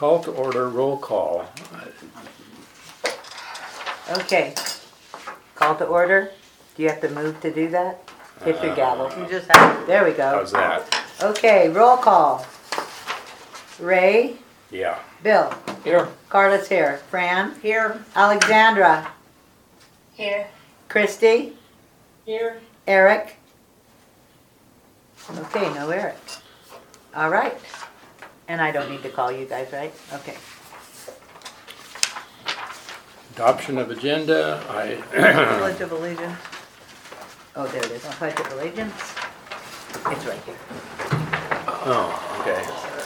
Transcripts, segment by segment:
Call to order, roll call. Okay. Call to order. Do you have to move to do that? Hit your gavel. You just have There we go. How's that? Okay, roll call. Ray, Yeah. Bill, Here. Carla's here. Fran, here. Alexandra, Here. Christy, Here. Eric. Okay, no Eric. All right. And I don't need to call you guys, right? Okay. Adoption of agenda. Pledge of Allegiance. Oh, there it is. Pledge of Allegiance. It's right here. Oh, okay.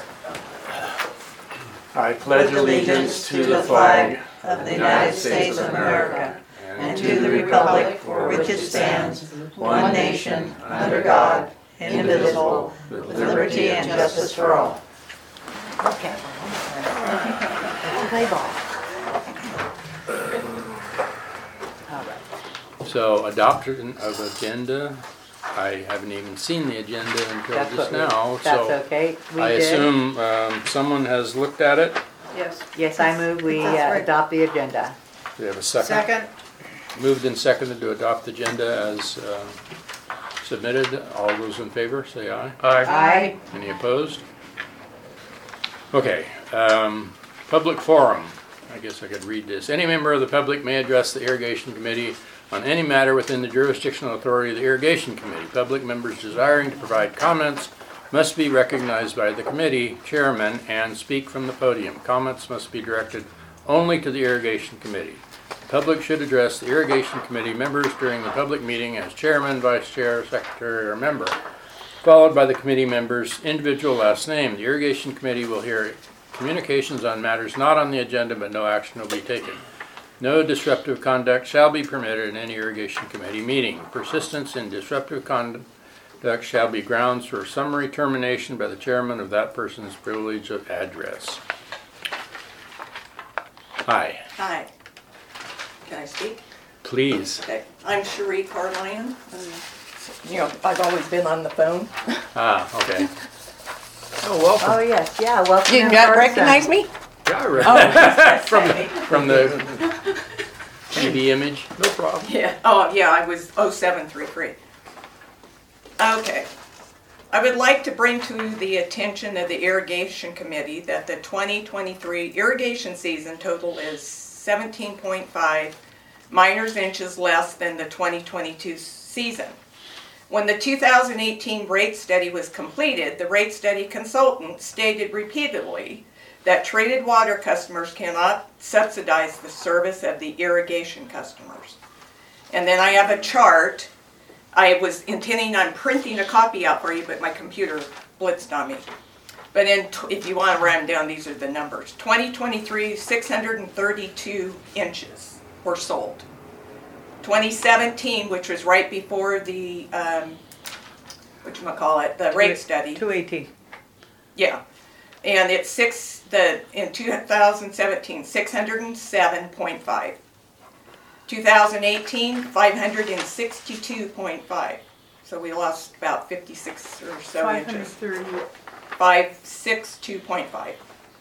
I pledge allegiance to the flag of the United States of America and to the republic for which it stands, one nation, under God, indivisible, with liberty and justice for all. Okay. Play ball. All right. So adoption of agenda. I haven't even seen the agenda until just now. That's So okay. We I did. assume someone has looked at it. Yes. Yes, I move we That's right. adopt the agenda. We have a second. Second. Moved and seconded to adopt the agenda as submitted. All those in favor, say aye. Aye. Any opposed? Okay, public forum. I guess I could read this. Any member of the public may address the irrigation committee on any matter within the jurisdictional authority of the irrigation committee. Public members desiring to provide comments must be recognized by the committee chairman and speak from the podium. Comments must be directed only to the irrigation committee. The public should address the irrigation committee members during the public meeting as chairman, vice chair, secretary, or member, followed by the committee member's individual last name. The irrigation committee will hear communications on matters not on the agenda, but no action will be taken. No disruptive conduct shall be permitted in any irrigation committee meeting. Persistence in disruptive conduct shall be grounds for summary termination by the chairman of that person's privilege of address. Hi, Hi. Can I speak? please. Okay. I'm Cherie Carline. You know, I've always been on the phone. Okay. Oh, welcome. Oh, yes. Yeah, welcome. You in got person. recognize me? Yeah, right. from the TV image. No problem. Yeah. Oh, yeah, I was 0733. Okay. I would like to bring to the attention of the Irrigation Committee that the 2023 irrigation season total is 17.5 minors inches less than the 2022 season. When the 2018 rate study was completed, the rate study consultant stated repeatedly that treated water customers cannot subsidize the service of the irrigation customers. And then I have a chart. I was intending on printing a copy out for you, but my computer blitzed on me. But if you want to write them down, these are the numbers. 2023, 632 inches were sold. 2017, which was right before the, the rate study. 218. Yeah. And it's in 2017, 607.5. 2018, 562.5. So we lost about 56 or so inches. 562.5.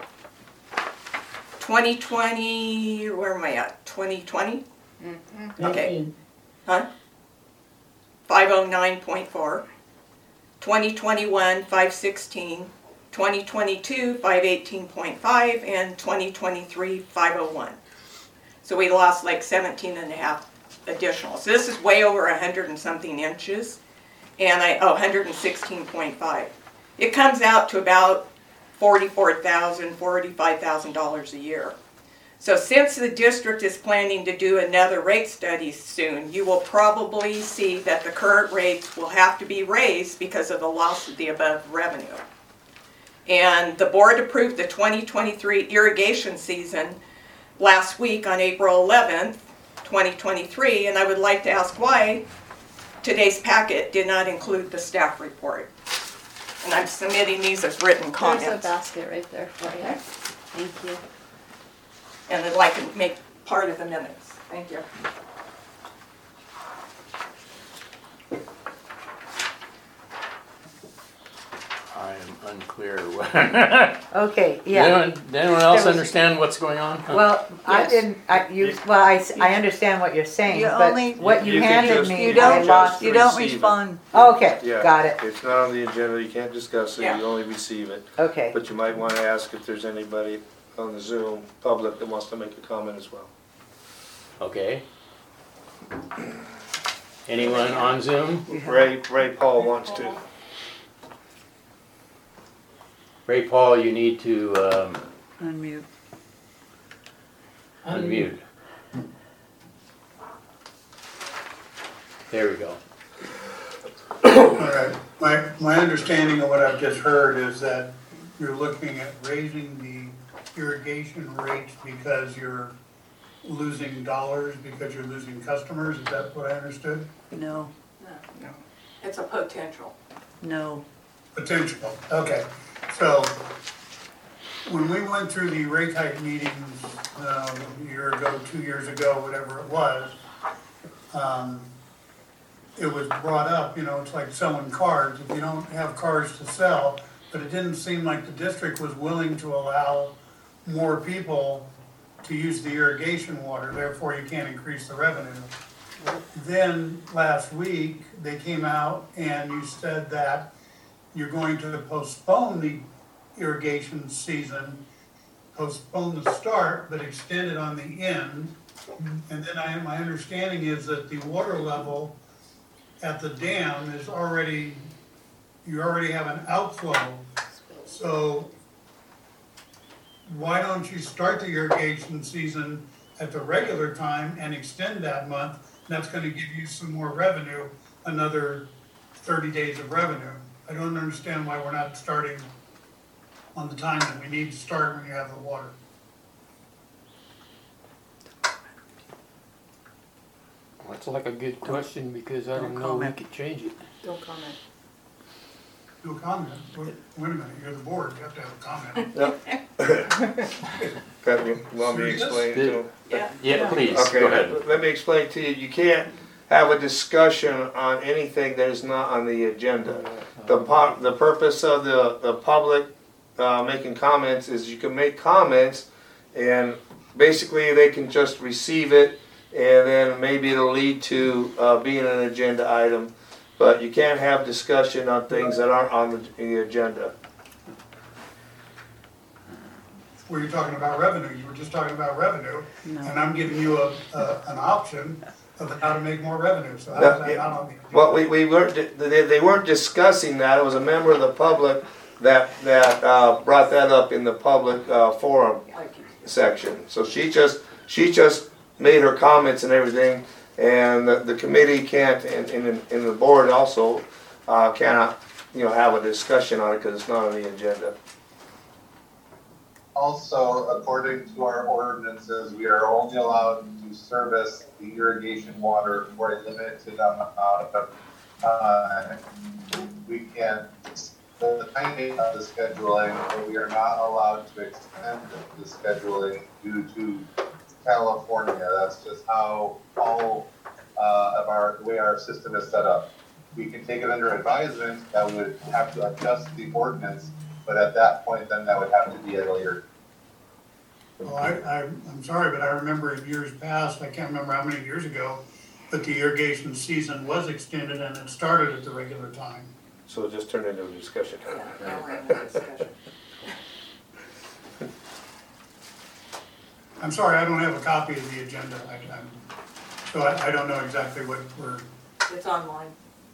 2020, where am I at? 2020? Mm-hmm. Okay. Huh? 509.4. 2021, 516. 2022, 518.5, and 2023, 501. So we lost like 17 and a half additional. So this is way over 100 and something inches, and 116.5. It comes out to about $44,000, $45,000 a year. So since the district is planning to do another rate study soon, you will probably see that the current rates will have to be raised because of the loss of the above revenue. And the board approved the 2023 irrigation season last week on April 11th, 2023, and I would like to ask why today's packet did not include the staff report. And I'm submitting these as written comments. There's a basket right there for you. Okay. Thank you. And I'd like to make part of the minutes. Thank you. I am unclear. Okay, yeah. Does anyone else There was- understand what's going on? Well, I Yes. didn't, I understand what you're saying, You but only- what you You can handed just- me, You I don't, lost. you don't receive it. respond. Okay, Yeah, got it. It's not on the agenda, you can't discuss it, Yeah. you only receive it. Okay, But you might wanna ask if there's anybody on the Zoom, public, that wants to make a comment as well. Okay. Anyone on Zoom? Ray Paul wants to. Ray Paul, you need to Unmute. unmute. There we go. All right, my understanding of what I've just heard is that you're looking at raising the irrigation rates because you're losing dollars, because you're losing customers, is that what I understood? No, It's a potential. no. Potential, okay, so when we went through the rate hike meetings, a year ago, 2 years ago, whatever it was, it was brought up, it's like selling cars, if you don't have cars to sell, but it didn't seem like the district was willing to allow more people to use the irrigation water, therefore you can't increase the revenue. Then last week, they came out and you said that you're going to postpone the irrigation season, postpone the start, but extend it on the end. And then my understanding is that the water level at the dam is already, you already have an outflow. So why don't you start the irrigation season at the regular time and extend that month? That's gonna give you some more revenue, another 30 days of revenue. I don't understand why we're not starting on the time that we need to start when you have the water. That's like a good question because I didn't know we comment. could change it. Don't comment. No comment. Wait a minute, you're the board, you have to have a comment. Got you want me to explain to him? Yeah. Yeah, please, Okay, go ahead. let me explain to you, you can't have a discussion on anything that is not on the agenda. The purpose of the public making comments is you can make comments and basically they can just receive it and then maybe it'll lead to being an agenda item. But you can't have discussion on things that aren't on the agenda. Were you talking about revenue? You were just talking about revenue, and I'm giving you an option of how to make more revenue, so how is that not on the agenda? Well, we weren't, they weren't discussing that, it was a member of the public that brought that up in the public forum section. So she just made her comments and everything, and the committee can't, and the board also cannot, have a discussion on it because it's not on the agenda. Also, according to our ordinances, we are only allowed to service the irrigation water for a limited amount of time. We can, the timing of the scheduling, but we are not allowed to extend the scheduling due to California. That's just how all of the way our system is set up. We can take it under advisement that we would have to adjust the ordinance, but at that point, then that would have to be at a later. Well, I'm sorry, but I remember in years past, I can't remember how many years ago, but the irrigation season was extended and it started at the regular time. So it just turned into a discussion. I'm sorry, I don't have a copy of the agenda, so I don't know exactly what we're, It's online.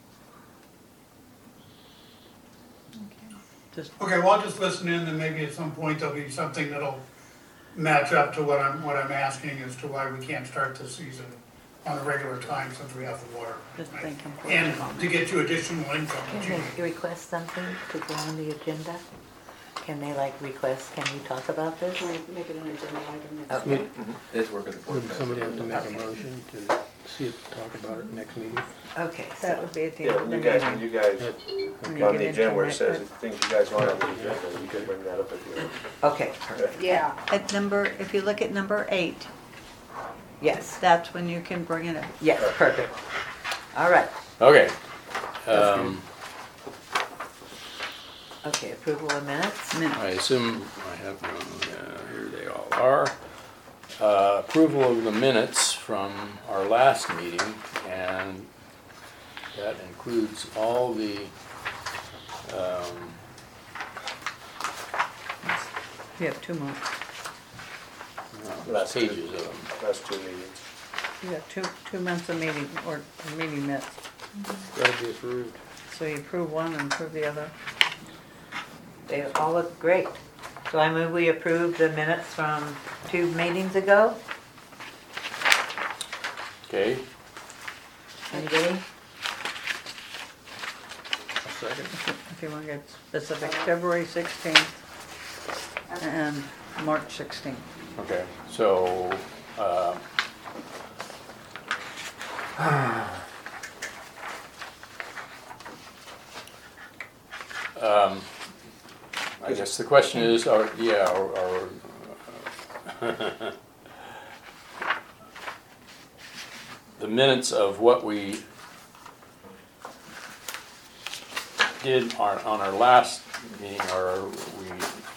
okay, well, I'll just listen in, and maybe at some point there'll be something that'll match up to what I'm asking as to why we can't start the season on a regular time since we have the water. Just thinking. And to get you additional income. Can they request something to go on the agenda? Can they request, can we talk about this? Make it an agenda item next Okay. It's working the board. Would somebody have to make a motion to see if, talk about it next meeting? Okay, That so, would be at the Yeah, end of the you guys, meeting. you guys, When you on get the into agenda where it it, says but- things you guys want on the agenda, you can bring that up at the end. okay, perfect, Yeah. At if you look at number 8, yes, that's when you can bring it up. yes, perfect. All right, Okay. Okay, approval of minutes? I assume I have, here they all are. Approval of the minutes from our last meeting, and that includes all the, You have 2 more. Last two. pages of them. Last 2 meetings. You have 2 months of meeting, or meeting minutes. Gotta be approved. So you approve one and approve the other. They all look great. So I move we approve the minutes from 2 meetings ago. Okay, Anybody? A second. If you want to get specific, February 16th and March 16th. okay, so, I guess the question is, the minutes of what we did on our last meeting, are we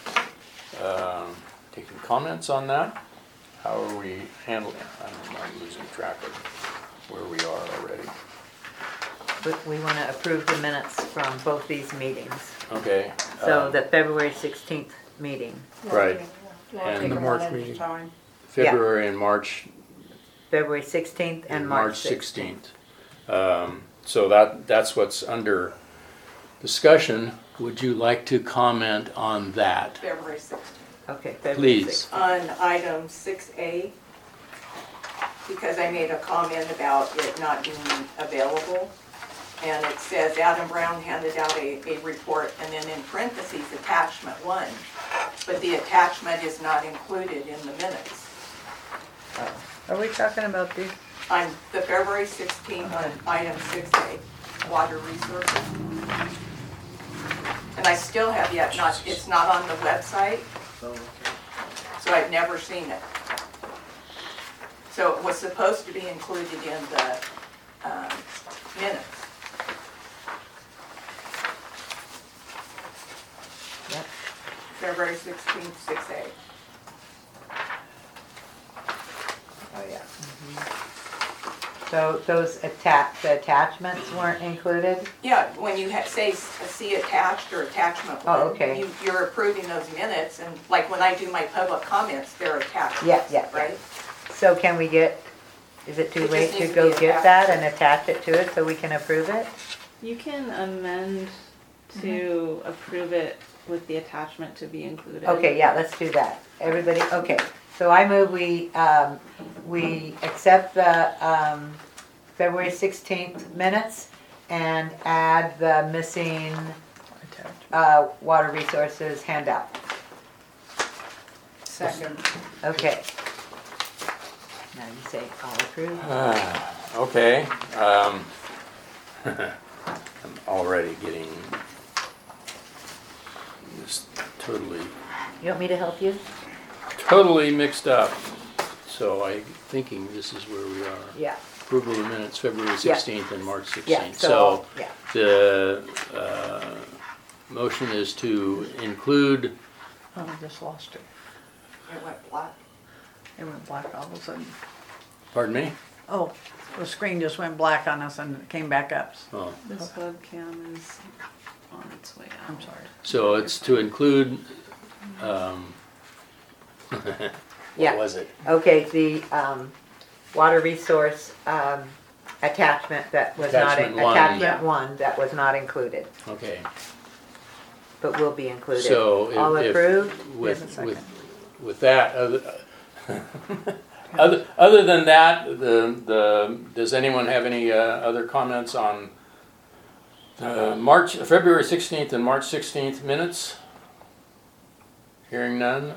taking comments on that? How are we handling it? I'm losing track of where we are already. We want to approve the minutes from both these meetings. Okay. So the February 16th meeting, Right, And the and March meeting. February and March. February 16th and March 16th. 16th. So that's what's under discussion. Would you like to comment on that? February 16th. Okay, February Please. 16th. On item 6A, because I made a comment about it not being available. And it says Adam Brown handed out a report, and then in parentheses, attachment 1. But the attachment is not included in the minutes. Are we talking about these? On the February 16th, on item 6A, water resources. And I still have yet not, it's not on the website, so I've never seen it. So it was supposed to be included in the minutes. Yep. February 16th, 6A. Oh, yeah. So those the attachments weren't included? Yeah, when you say see attached or attachment Oh, 1, okay. you're approving those minutes, and like when I do my public comments, they're attached. Yeah. Right? So can we get, is it too It just late to needs to go be get attached. that and attach it to it so we can approve it? You can amend to approve it with the attachment to be included. Okay, yeah, let's do that. Everybody, okay. So I move we accept the February 16th minutes and add the missing water resources handout. Second. Okay. Now you say all approved? Okay. I'm already getting this totally You want me to help you? mixed up. So I'm thinking this is where we are. Yeah. Approval of the minutes, February Yeah. 16th and March 16th. Yeah, So yeah. the motion is to include, Oh, I just lost it. It went black. It went black all of a sudden. pardon me? Oh, the screen just went black on us and it came back up. Oh. This webcam is on its way out. I'm sorry. So it's to include, Yeah. what was it? Okay, the water resource attachment that was not, Attachment one. attachment 1 that was not included, Okay. but will be included. So All if approved? with, Yes, a with, second. with that, other than that, does anyone have any other comments on February 16th and March 16th minutes? Hearing none.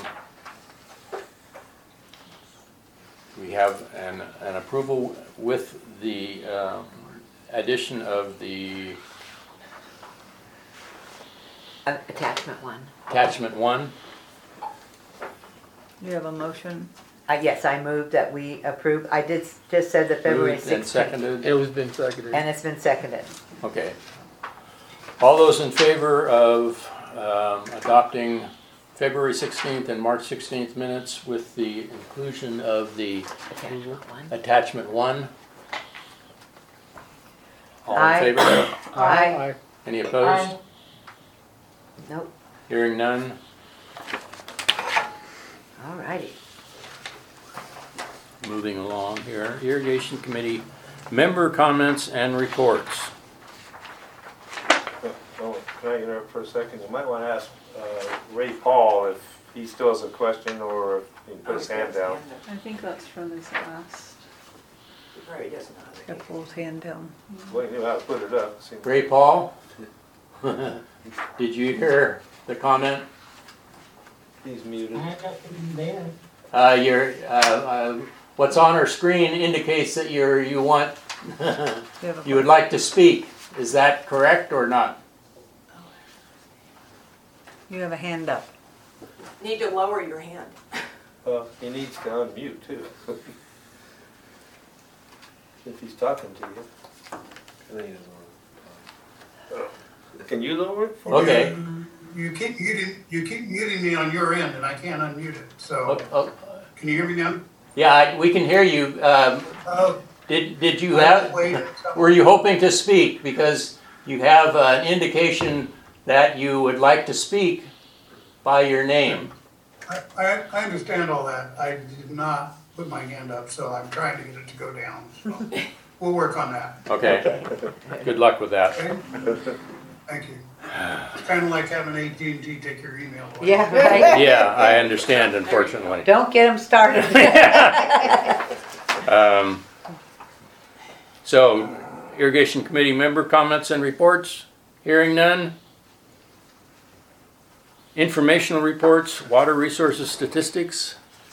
We have an approval with the addition of the Attachment 1. attachment 1. You have a motion? Yes, I moved that we approve. I just said the February Moved and 16th. seconded. It was been seconded. And it's been seconded. Okay. All those in favor of adopting February 16th and March 16th minutes with the inclusion of the attachment 1? All in Aye. favor? Aye. Any opposed? Nope. Hearing none. All righty. Moving along here. Irrigation Committee member comments and reports. Oh, can I interrupt for a second? You might want to ask Ray Paul if he still has a question or if he can put his hand down. I think that's from his last. Got Paul's hand down. Well, he knew how to put it up. See. Ray Paul? Did you hear the comment? He's muted. What's on our screen indicates that you want, You have a you would like to speak. Is that correct or not? You have a hand up. Need to lower your hand. He needs to unmute too. If he's talking to you. I think he doesn't want to. Can you lower it? for me? Okay. You keep muting me on your end and I can't unmute it, so, can you hear me now? Yeah, we can hear you. Oh, Did you have, wait, were you hoping to speak? Because you have an indication that you would like to speak by your name. I understand all that. I did not put my hand up, so I'm trying to get it to go down. So we'll work on that, Okay. Good luck with that. okay? Thank you. It's kind of like having AT&T take your email away. Yeah, right. Yeah, I understand, unfortunately. Don't get them started. So, Irrigation Committee member comments and reports? Hearing none? Informational reports, water resources statistics?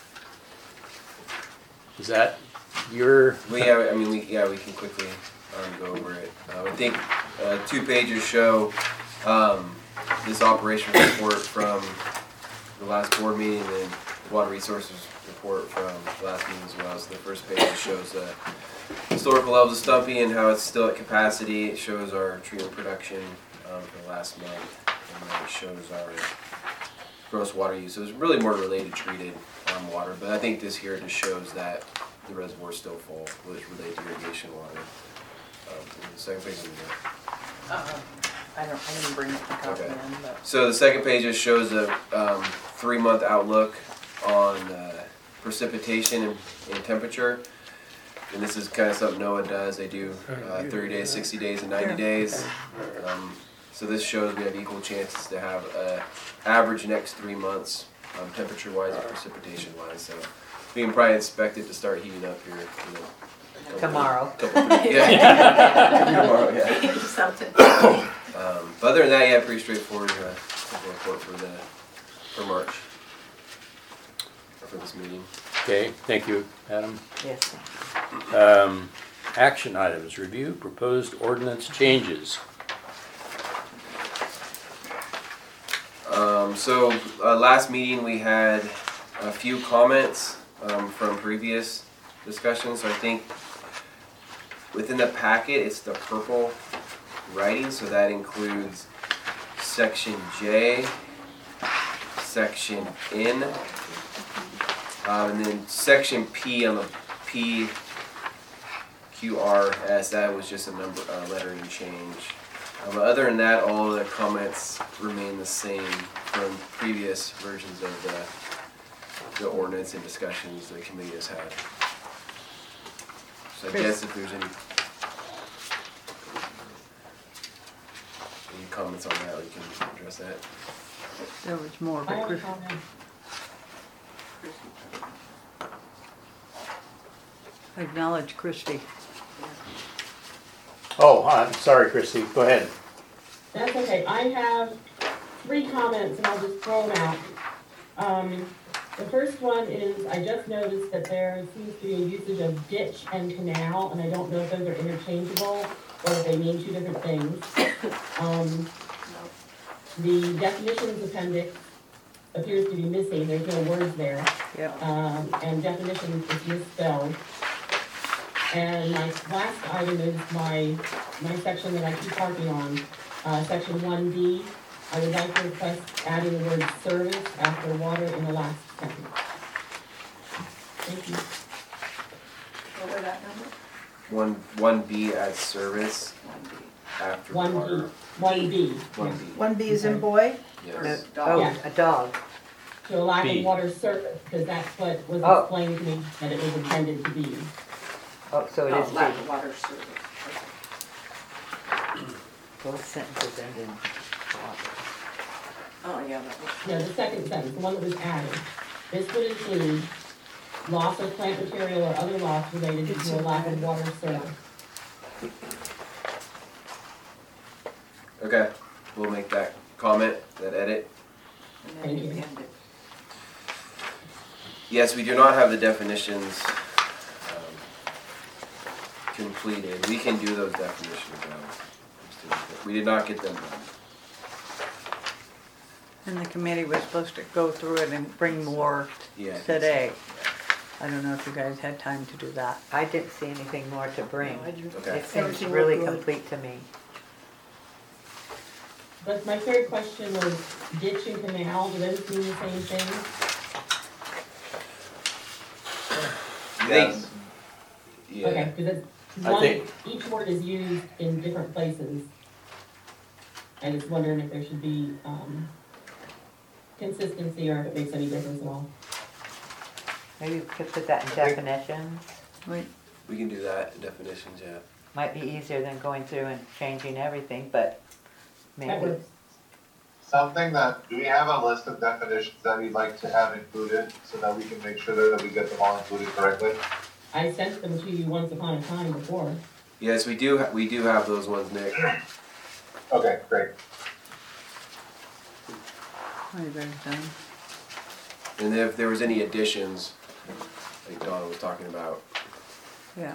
Is that your? We can quickly go over it. I think 2 pages show this operation report from the last board meeting and water resources report from the last meeting as well. So the first page shows the historical levels of Stumpy and how it's still at capacity. It shows our treatment production for the last month, and then it shows our gross water use. So it's really more related treated water, but I think this here just shows that the reservoir is still full, which related to irrigation water. The second page is I didn't bring it to copy Okay. in, but. So the second page just shows a 3-month outlook on precipitation and temperature. And this is kind of something NOAA does. They do 30 days, 60 days, and 90 days. So this shows we have equal chances to have average next 3 months, temperature-wise and precipitation-wise. So we can probably expect it to start heating up here. Tomorrow. Yeah. Tomorrow, yeah. Something. But other than that, yeah, pretty straightforward report for March for this meeting. Okay, thank you, Adam. Yes. Action items, review proposed ordinance changes. Last meeting we had a few comments from previous discussions. So I think within the packet it's the purple writing, so that includes section J, section N, and then section P on the PQRS, that was just a number lettering change. But other than that, all the comments remain the same from previous versions of the ordinance and discussions the committee has had. So I guess if there's any comments on that, we can address that. There was more, but Chris. Acknowledge Christie. Oh, I'm sorry, Christy, go ahead. That's okay. I have 3 comments and I'll just throw them out. The first one is, I just noticed that there seems to be a usage of ditch and canal, and I don't know if those are interchangeable or if they mean 2 different things. The definitions appendix appears to be missing. There's no words there. Yep. And definitions is misspelled. And my last item is my section that I keep harping on. Section 1B, I would like to request adding the word service after water in the last sentence. Thank you. What was that number? 1B adds service after water. 1B. 1B. 1B is in boy? Yes. Oh, Yeah. a dog. To allow B. the water service, because that's what was Oh. explained to me that it was intended to be. Oh, so it Oh, is lack B. of water service. Both sentences end in water. Oh, yeah, that was. No, the second sentence, the one that was added. This would include loss of plant material or other loss related to a lack of water service. Okay, we'll make that comment, that edit. And Thank then you you. end it. Yes, we do not have the definitions completed. We can do those definitions now. We did not get them done. And the committee was supposed to go through it and bring more Yeah. I think today. I don't know if you guys had time to do that. I didn't see anything more to bring. Okay. It seems really complete to me. But my third question was ditch and canal, do those mean the same thing? Yes. Yeah. Okay, because I one, think- each word is used in different places. I was wondering if there should be, consistency or if it makes any difference at all. Maybe we could put that in definitions. We can do that in definitions, yeah. Might be easier than going through and changing everything, but That maybe. works. Something that, do we have a list of definitions that we'd like to have included so that we can make sure that we get them all included correctly? I sent them to you once upon a time before. Yes, we do have those ones, Nick. Okay, great. And if there was any additions, like Donna was talking about. Yeah.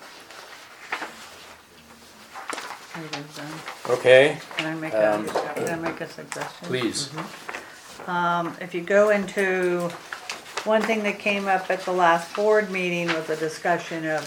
Okay, Can I make a suggestion? please. If you go into, one thing that came up at the last board meeting was a discussion of,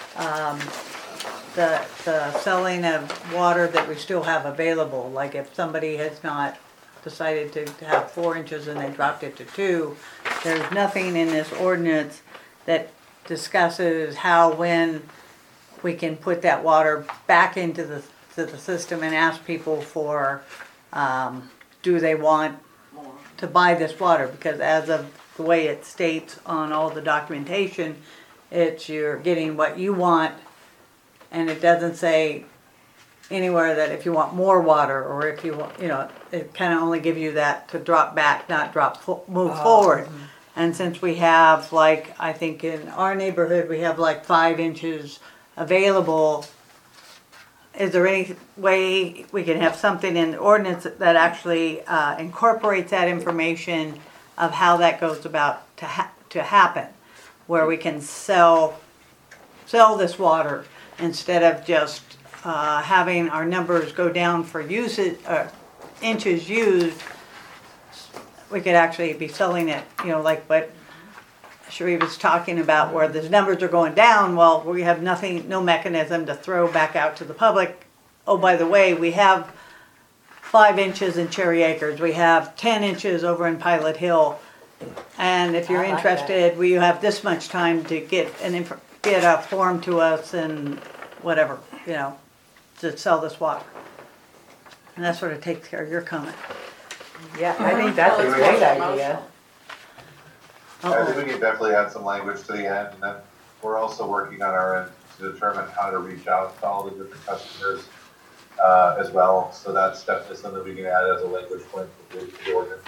the selling of water that we still have available. Like if somebody has not decided to have 4 inches and they dropped it to 2, there's nothing in this ordinance that discusses how, when we can put that water back into the system and ask people for, do they want to buy this water? Because as of the way it states on all the documentation, it's you're getting what you want, and it doesn't say anywhere that if you want more water, or if you want, you know, it kind of only give you that to drop back, not move forward. And since we have, like, I think in our neighborhood, we have like 5 inches available, is there any way we can have something in the ordinance that actually incorporates that information of how that goes about to happen, where we can sell this water instead of just having our numbers go down for usage, inches used? We could actually be selling it, you know, like what Sheree was talking about, where the numbers are going down. Well, we have nothing, no mechanism to throw back out to the public. Oh, by the way, we have 5 inches in Cherry Acres. We have 10 inches over in Pilot Hill. And if you're I like interested, we have this much time to get a form to us and whatever, you know, to sell this water. And that sort of takes care of your comment. Yeah, I think that's a great idea. I think we can definitely add some language to the end, and then we're also working on our end to determine how to reach out to all the different customers as well. So that's definitely something we can add as a language point to the ordinance.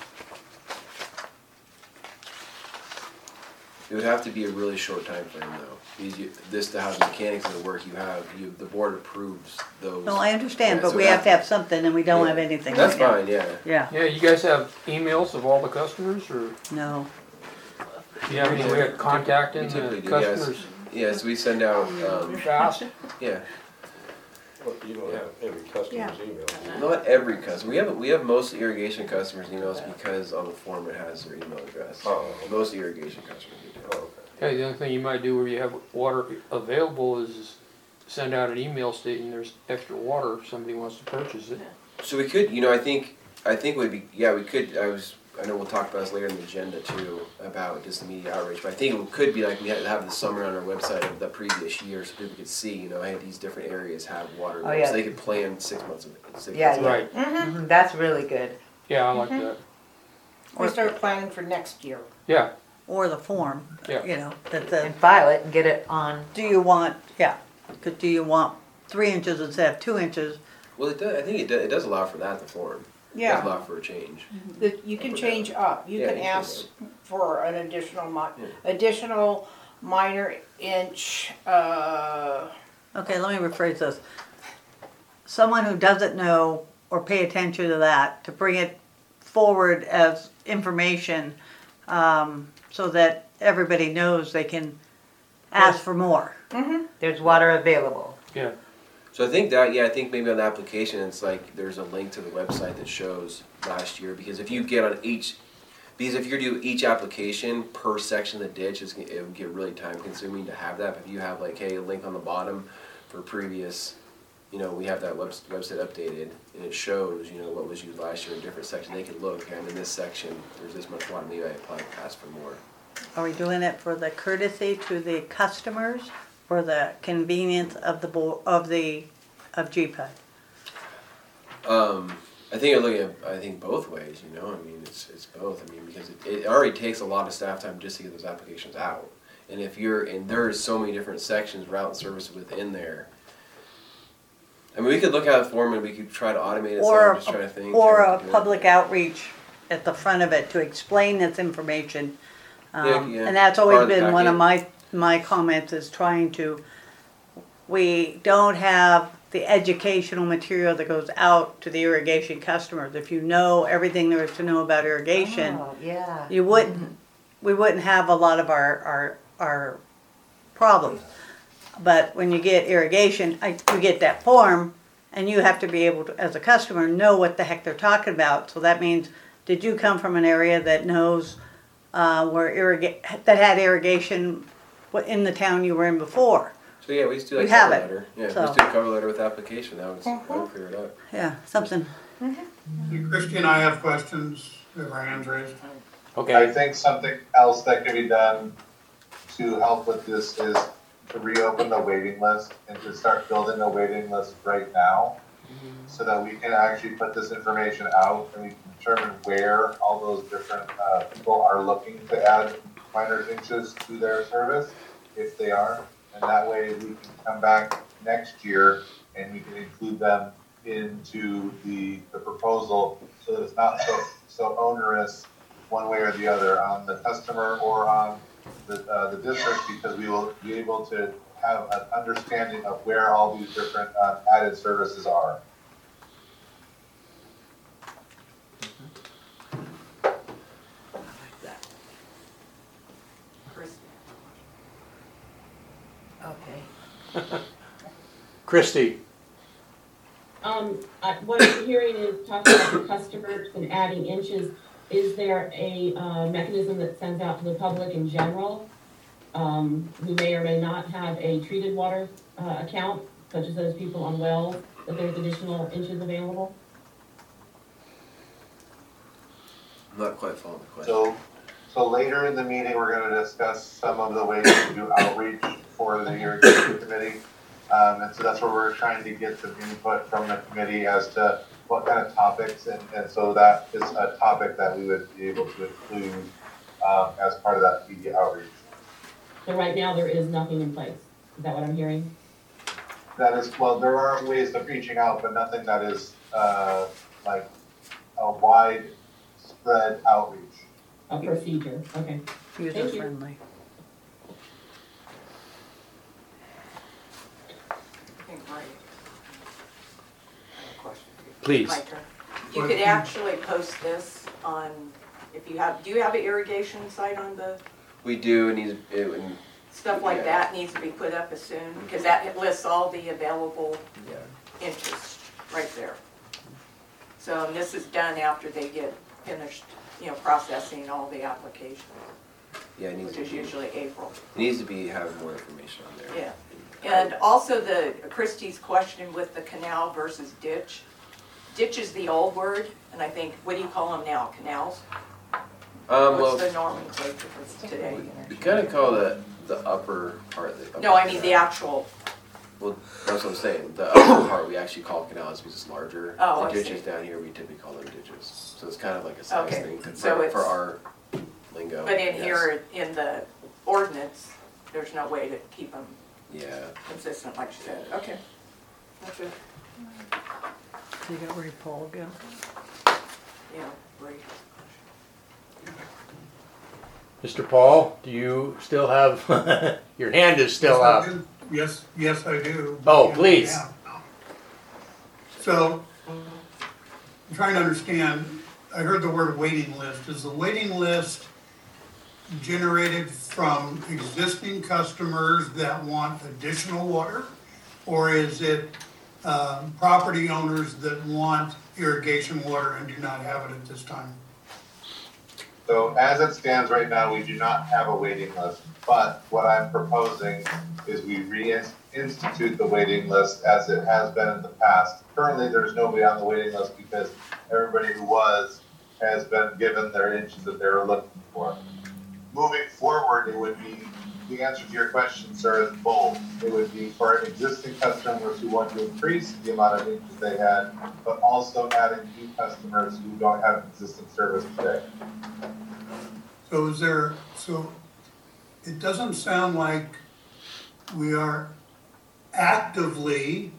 It would have to be a really short time frame though. This to have the mechanics of the work the board approves those. No, I understand, Yeah, but so we that- have to have something and we don't Yeah. have anything. That's right now. fine, yeah. Yeah, Yeah, you guys have emails of all the customers, or no. do you have any way of contacting We typically the do, yes. customers Yes, we send out, fast? yeah, You don't have every customer's email. not every customer. We have most irrigation customers' emails because on the form it has their email address. Oh. Most irrigation customers do. Oh, okay. Hey, the only thing you might do where you have water available is send out an email stating there's extra water if somebody wants to purchase it. So we could, you know, I think would be, yeah, we could, I know we'll talk about this later in the agenda too, about just the media outreach, but I think it could be like we had to have the summary on our website of the previous year so people could see, you know, hey, these different areas have water. Oh, yeah. So they could plan 6 months of it. Yeah, yeah. Right. Mhm, that's really good. Yeah, I like that. We start planning for next year. Yeah, Or the form, Yeah. you know, that the, And file it and get it on. do you want, yeah, 'cause do you want 3 inches instead of 2 inches? Well, it does, I think it does allow for that, the form. It does Yeah, allow for a change. you can change up. You Yeah, can you can. ask for an additional Yeah. additional minor inch, Okay, let me rephrase this. Someone who doesn't know or pay attention to that, to bring it forward as information, so that everybody knows they can ask for more. There's water available. yeah. So I think that, yeah, I think maybe on the application, it's like there's a link to the website that shows last year, because if you get on because if you do each application per section of the ditch, it would get really time consuming to have that. But if you have like, hey, a link on the bottom for previous, you know, we have that website updated and it shows, you know, what was used last year in different sections. They can look, and in this section, there's this much water, maybe I applied ask for more. Are we doing it for the courtesy to the customers or the convenience of of GPUD? I think I look at both ways, you know. I mean, it's both. I mean, because it already takes a lot of staff time just to get those applications out. And if there's so many different sections, route and services within there. I mean, we could look at a form and we could try to automate it. Or I'm just trying to think. or how a we could do it. public outreach at the front of it to explain this information. Yeah. And that's always Part of the been one of packet. my comments, is trying to, we don't have the educational material that goes out to the irrigation customers. If you know everything there is to know about irrigation, Oh, yeah. we wouldn't have a lot of our problems. But when you get irrigation, you get that form, and you have to be able to, as a customer, know what the heck they're talking about. So that means, did you come from an area that knows that had irrigation in the town you were in before? So yeah, we used to do We like have cover it. letter. Yeah, So- we used to do a cover letter with application. That would clear it up. Yeah, something. Christie and I have questions. We have our hands raised. I Okay, think something else that can be done to help with this is to reopen the waiting list and to start building a waiting list right now, so that we can actually put this information out and we can determine where all those different people are looking to add minor inches to their service, if they are. And that way we can come back next year and we can include them into the proposal, so that it's not so onerous one way or the other on the customer or on the district, because we will be able to have an understanding of where all these different added services are. Okay. Christie. What I'm hearing is talking about the customers and adding inches. Is there a mechanism that sends out to the public in general, who may or may not have a treated water account, such as those people on wells, that there's additional inches available? I'm not quite following the question. So later in the meeting, we're gonna discuss some of the ways to do outreach for the irrigation committee. And so that's where we're trying to get some input from the committee as to what kind of topics, and so that is a topic that we would be able to include as part of that media outreach. So right now, there is nothing in place. Is that what I'm hearing? That is, well, there are ways of reaching out, but nothing that is like a wide spread outreach. A procedure, okay. User Thank you. friendly. Please. My turn. You could actually post this on, if you have, do you have an irrigation site on the, We do, stuff like that needs to be put up as soon, because that lists all the available yeah. inches right there. So, and this is done after they get finished, processing all the applications, Yeah, it needs which to is be. usually April. It needs to have more information on there. Yeah. And also Christie's question with the canal versus ditch. ditch is the old word, and I think, what do you call them now, canals? Well, What's the nomenclature for today? we kind of call the upper part. No, I mean the actual, Well, that's what I'm saying. The upper part we actually call canals because it's larger. Oh, The I ditches see. down here we typically call them ditches. So it's kind of like a size Okay, thing so for, it's- for our lingo. but in yes. here, in the ordinance, there's no way to keep them Yeah. consistent, like you said. Okay, that's it. You got where you pull again? Yeah, great. Mr. Paul, do you still have, your hand is still up. Yes, yes, I do. Oh, please. Yeah. So, I'm trying to understand, I heard the word waiting list. Is the waiting list generated from existing customers that want additional water? Or is it property owners that want irrigation water and do not have it at this time? So as it stands right now, we do not have a waiting list, but what I'm proposing is we reinstitute the waiting list as it has been in the past. Currently, there's nobody on the waiting list because everybody who has been given their inches that they were looking for. Moving forward, it would be, the answer to your question, sir, is both. It would be for existing customers who want to increase the amount of inches they had, but also adding new customers who don't have existing service today. So it doesn't sound like we are actively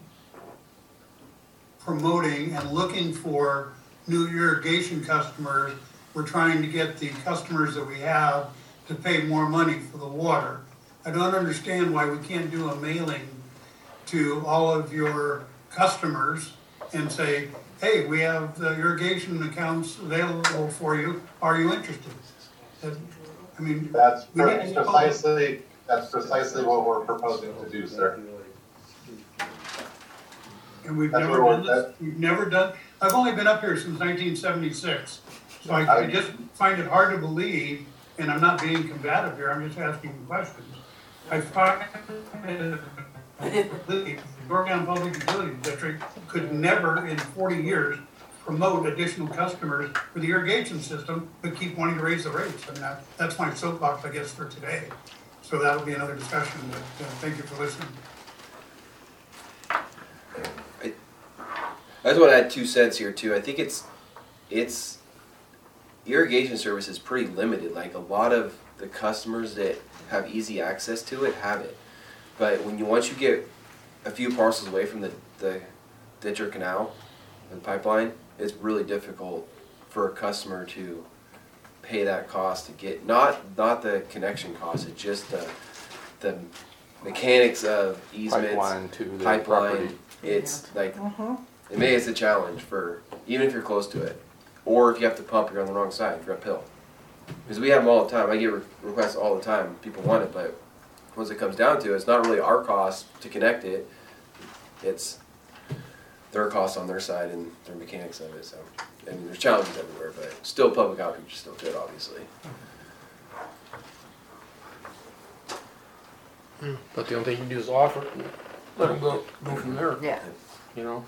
promoting and looking for new irrigation customers. We're trying to get the customers that we have to pay more money for the water. I don't understand why we can't do a mailing to all of your customers and say, hey, we have the irrigation accounts available for you, are you interested? I mean, That's we need to- precisely what we're proposing to do, sir. And we've That's never what done this, we've never done, I've only been up here since 1976. So I just find it hard to believe, and I'm not being combative here, I'm just asking questions. I find the Georgetown Public Utilities District could never in 40 years promote additional customers for the irrigation system, but keep wanting to raise the rates. I mean, that's my soapbox, I guess, for today. So that'll be another discussion, but thank you for listening. I just want to add 2 cents here too. I think it's irrigation service is pretty limited. Like a lot of the customers that have easy access to it have it, but once you get a few parcels away from the ditch or canal, the pipeline, it's really difficult for a customer to pay that cost to get not the connection cost. It's just the mechanics of easements, Pipeline to the property. It's like it makes a challenge for even if you're close to it, or if you have to pump, you're on the wrong side. If you're uphill, because we have them all the time. I get requests all the time. People want it, but once it comes down to it, it's not really our cost to connect it. It's their cost on their side and their mechanics of it. So, and there's challenges everywhere, but still public outreach is still good, obviously. But the only thing you can do is offer it and let them go from there. Yeah. You know?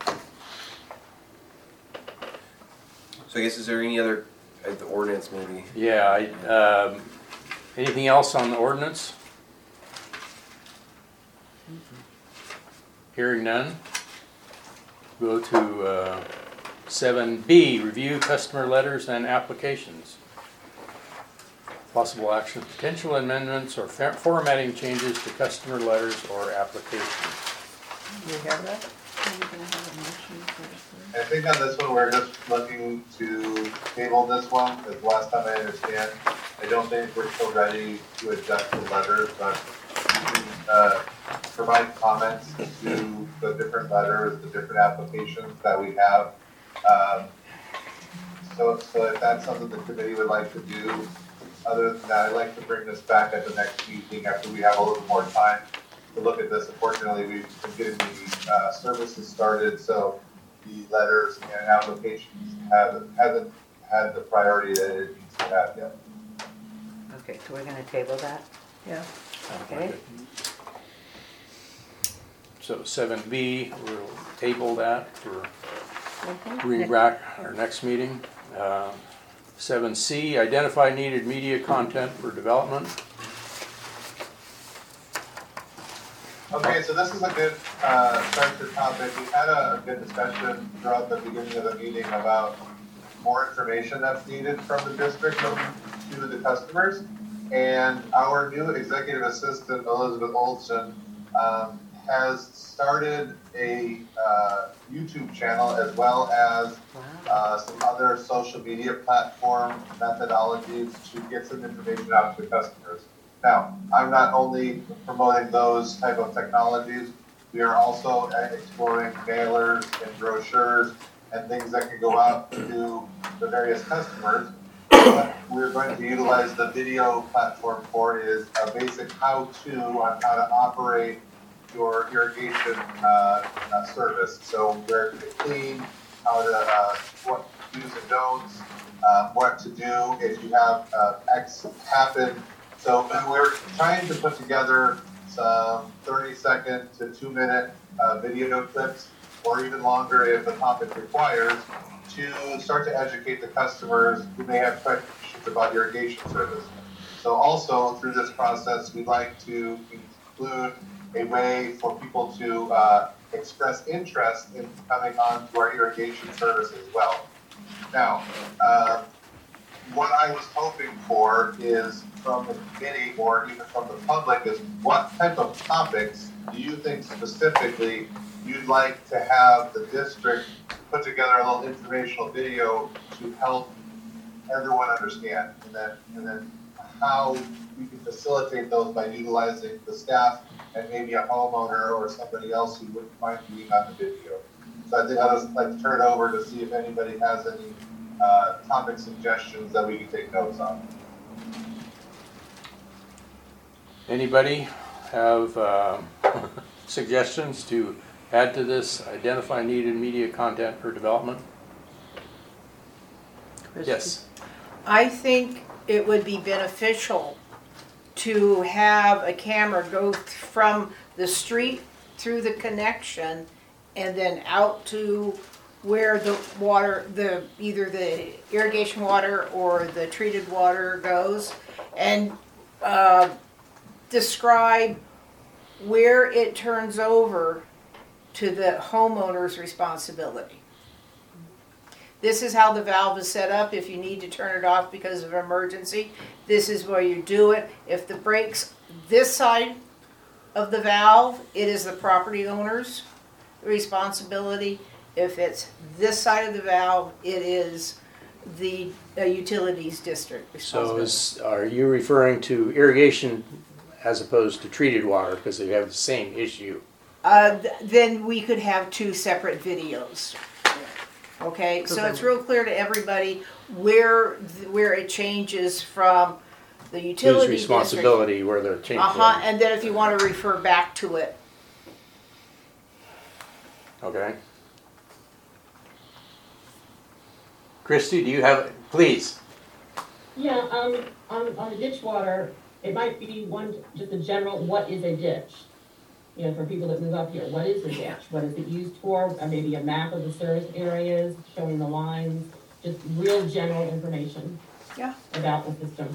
So I guess is there any other, like the ordinance maybe? Yeah, anything else on the ordinance? Hearing none. Go to 7B, review customer letters and applications. Possible action, potential amendments or formatting changes to customer letters or applications. Do you have that? I think on this one, we're just looking to table this one, because last time I understand, I don't think we're still ready to adjust the letters, but we can provide comments to the different letters, the different applications that we have. So if that's something the committee would like to do, other than that, I'd like to bring this back at the next meeting after we have a little more time to look at this. Unfortunately, we've been getting the services started, so the letters and applications haven't had the priority that it needs to have yet. Okay, so we're gonna table that? Yeah. Okay. So 7B, we'll table that for Bring back our next meeting. 7C, identify needed media content for development. Okay, so this is a good start to the topic. We had a good discussion throughout the beginning of the meeting about more information that's needed from the district to the customers. And our new executive assistant, Elizabeth Olson, has started a YouTube channel as well as some other social media platform methodologies to get some information out to the customers. Now, I'm not only promoting those type of technologies, we are also exploring mailers and brochures and things that can go out to the various customers. What we're going to utilize the video platform for is a basic how-to on how to operate your irrigation service. So where to clean, how to, what do's and don'ts, what to do if you have X happen. So we're trying to put together some 30-second to 2-minute video clips, or even longer if the topic requires, to start to educate the customers who may have questions about irrigation service. So also through this process, we'd like to include a way for people to express interest in coming on to our irrigation service as well. Now, what I was hoping for is from the committee or even from the public is what type of topics do you think specifically you'd like to have the district put together a little informational video to help everyone understand, and then how we can facilitate those by utilizing the staff and maybe a homeowner or somebody else who wouldn't mind being on the video. So I think I'll just like to turn it over to see if anybody has any topic suggestions that we can take notes on. Anybody have suggestions to add to this identify needed media content for development? Yes. I think it would be beneficial to have a camera go from the street through the connection and then out to where the water, either the irrigation water or the treated water goes, and describe where it turns over to the homeowner's responsibility. This is how the valve is set up. If you need to turn it off because of emergency, this is where you do it. If the breaks this side of the valve, it is the property owner's responsibility. If it's this side of the valve, it is the utilities district responsibility. So are you referring to irrigation as opposed to treated water because they have the same issue? Then we could have two separate videos. Okay, so it's real clear to everybody where it changes from the utility Whose responsibility district. where they're changing. And then if you want to refer back to it. Okay. Christy, do you have, please? Yeah, on the ditch water, it might be just a general, what is a ditch? You know, for people that move up here, what is a ditch? What is it used for? Maybe a map of the service areas, showing the lines, just real general information. Yeah. About the system.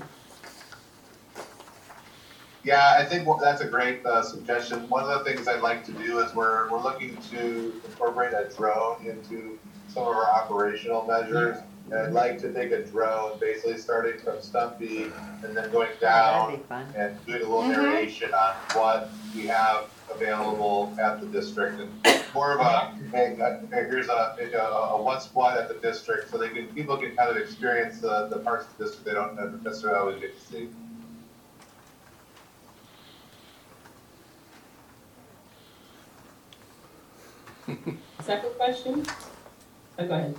Yeah, I think that's a great suggestion. One of the things I'd like to do is we're looking to incorporate a drone into some of our operational measures. And I'd like to take a drone, basically starting from Stumpy and then going down and doing a little narration on what we have available at the district, and more of a here's a what's what at the district, so people can kind of experience the parts of the district they don't necessarily always get to see. Second question? Oh, go ahead.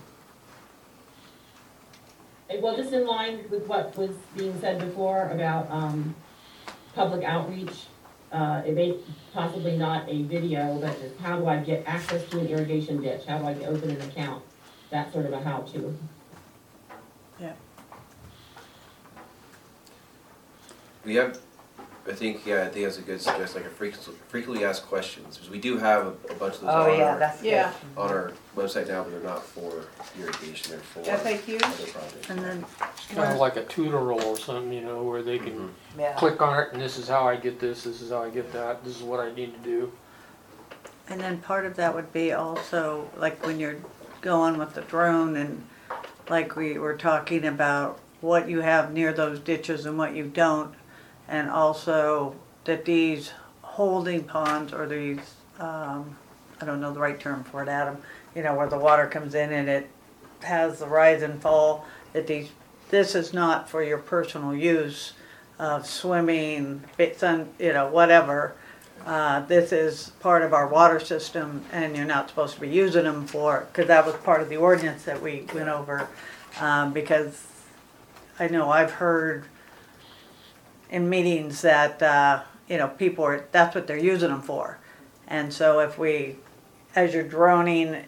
Well, just in line with what was being said before about public outreach, it may possibly not a video, but how do I get access to an irrigation ditch? How do I open an account? That sort of a how-to. Yeah. We have I think that's a good suggestion, like a frequently asked questions, because we do have a bunch of those Oh, on, yeah, our, that's good. Yeah. on our website now, but they're not for irrigation, they're for other FAQs? projects. And then, It's kind of like a tutorial or something, you know, where they can yeah. click on it and this is how I get this is how I get that, this is what I need to do. And then part of that would be also, like when you're going with the drone and like we were talking about what you have near those ditches and what you don't. And also that these holding ponds or these, I don't know the right term for it, Adam, you know, where the water comes in and it has the rise and fall, that this is not for your personal use of swimming, you know, whatever. This is part of our water system and you're not supposed to be using them for, because that was part of the ordinance that we went over. Because I know I've heard in meetings that, you know, that's what they're using them for. And so if as you're droning,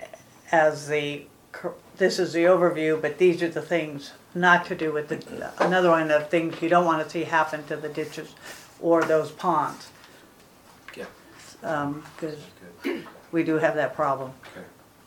this is the overview, but these are the things not to do with another one of things you don't want to see happen to the ditches or those ponds. Yeah. Because we do have that problem. Okay.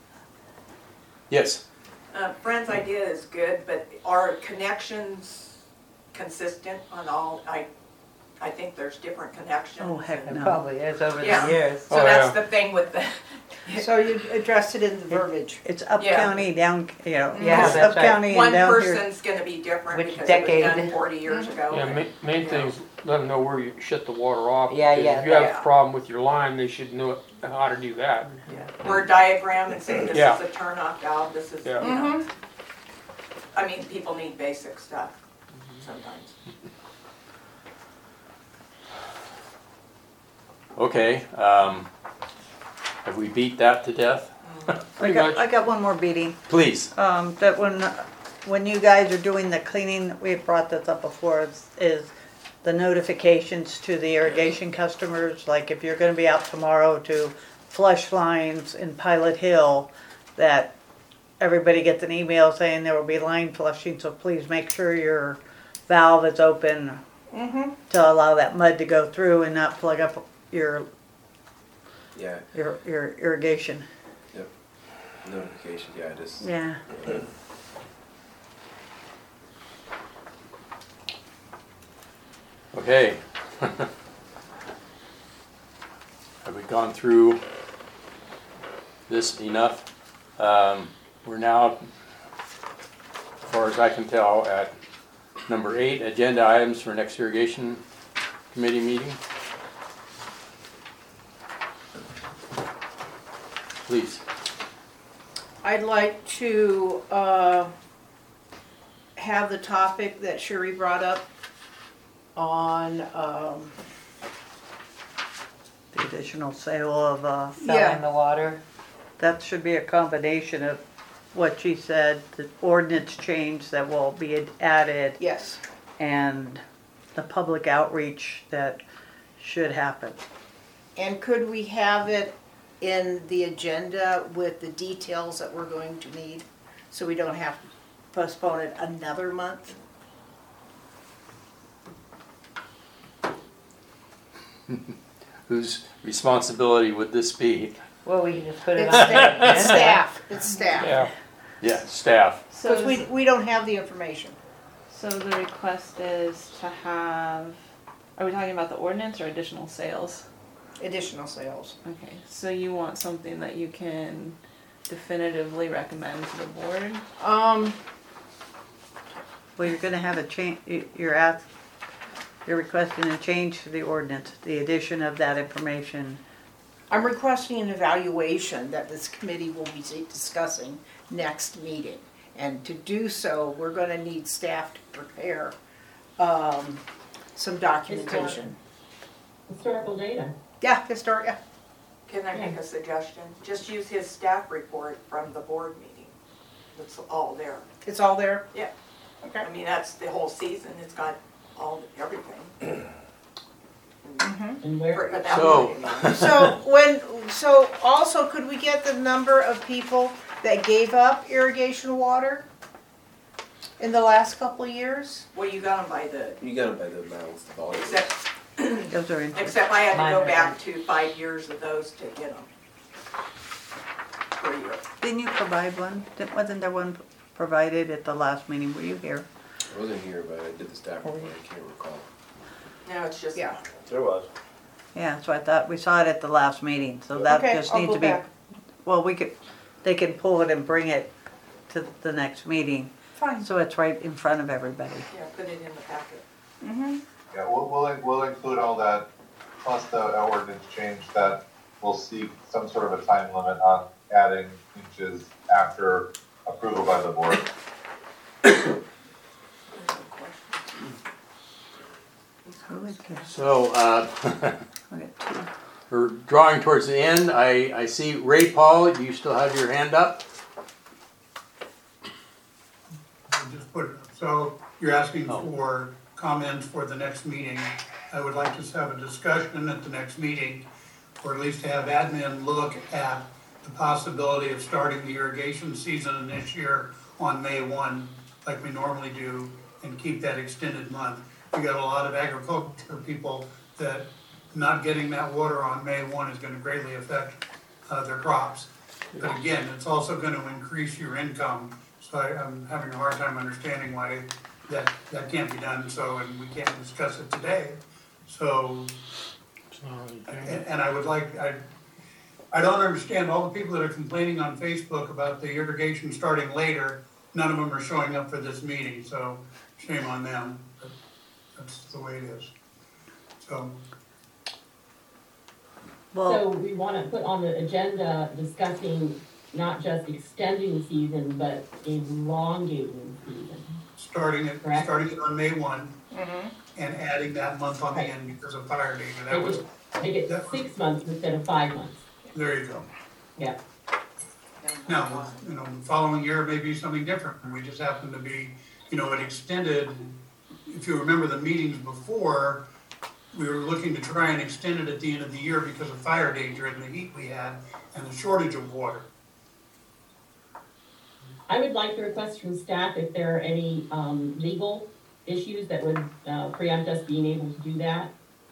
Yes. Friend's idea is good, but are connections consistent on all? I think there's different connections. Oh, heck It no. probably is over Yeah. the years. So Oh, that's yeah. the thing with the, So you addressed it in the verbiage. It's up Yeah. county, down, you know, Yeah, it's that's up right. county and one down here. person's gonna be different Which because it was decade? done 40 years ago. Yeah, main thing is let them know where you shut the water off. Yeah, because yeah, If you have yeah. a problem with your line, they should know how to do that. Or diagram and say this Yeah. is a turn-off valve, this is, you Yeah. know. I mean, people need basic stuff sometimes. Okay, have we beat that to death? Pretty much. I got one more beating. Please. That when you guys are doing the cleaning, we've brought this up before, is the notifications to the irrigation customers. Like if you're gonna be out tomorrow to flush lines in Pilot Hill, that everybody gets an email saying there will be line flushing, so please make sure your valve is open to allow that mud to go through and not plug up your Yeah, irrigation. notification, yeah, just. Yeah. Okay. Have we gone through this enough? We're now, as far as I can tell, at number 8, agenda items for next irrigation committee meeting. Please. I'd like to have the topic that Sherry brought up on, The additional sale of, Selling the water. that should be a combination of what she said, the ordinance change that will be added, yes. and the public outreach that should happen. And could we have it in the agenda with the details that we're going to need? So we don't have to postpone it another month? Whose responsibility would this be? Well, we can just put it It's on staff, there. it's staff, it's staff. Yeah. Yeah, staff. So, Because we don't have the information. so the request is to have, are we talking about the ordinance or additional sales? Additional sales. Okay, so you want something that you can definitively recommend to the board? Well, you're gonna have a change, you're requesting a change to the ordinance, the addition of that information. I'm requesting an evaluation that this committee will be discussing next meeting. And to do so, we're gonna need staff to prepare some documentation. Historical data. Yeah, yeah. Can I make a suggestion? Just use his staff report from the board meeting. It's all there. It's all there? Yeah. Okay. I mean, that's the whole season. It's got everything. And where, For- that So- way, So also, could we get the number of people that gave up irrigation water in the last couple of years? well, you got them by the, You got it by the amounts, the volume. except those are interesting. Except I had to Mine go are back to 5 years of those to get them. Per year. Didn't you provide one? Wasn't there one provided at the last meeting? Were you here? I wasn't here, but I did the staff report, I can't recall. No, it's just. Yeah. There was. Yeah, so I thought, we saw it at the last meeting, so that Okay, just I'll needs go to be, back. well, they can pull it and bring it to the next meeting, Fine. so it's right in front of everybody. Yeah, put it in the packet. Mm-hmm. Yeah, we'll include all that, plus the ordinance change that will seek some sort of a time limit on adding inches after approval by the board. Who would care? So, We got two. we're drawing towards the end. I see Ray Paul, do you still have your hand up? I'll just put it up. So you're asking Oh. for comments for the next meeting. I would like to have a discussion at the next meeting, or at least to have admin look at the possibility of starting the irrigation season this year on May 1, like we normally do, and keep that extended month. We got a lot of agriculture people that not getting that water on May 1 is gonna greatly affect their crops. But again, it's also gonna increase your income, so I'm having a hard time understanding why that can't be done, so, and we can't discuss it today. So, It's not really and I would like, I don't understand all the people that are complaining on Facebook about the irrigation starting later. None of them are showing up for this meeting, so shame on them, but that's the way it is. So, So Well, we want to put on the agenda discussing not just extending the season, but elongating the season. starting it Correct. on May 1 Mm-hmm. and adding that month on the end because of fire danger. That was, Make it 6 months instead of 5 months. there you go. Yeah. Now, the following year may be something different. We just happen to be, it extended, if you remember the meetings before, we were looking to try and extend it at the end of the year because of fire danger and the heat we had and the shortage of water. I would like to request from staff if there are any legal issues that would preempt us being able to do that.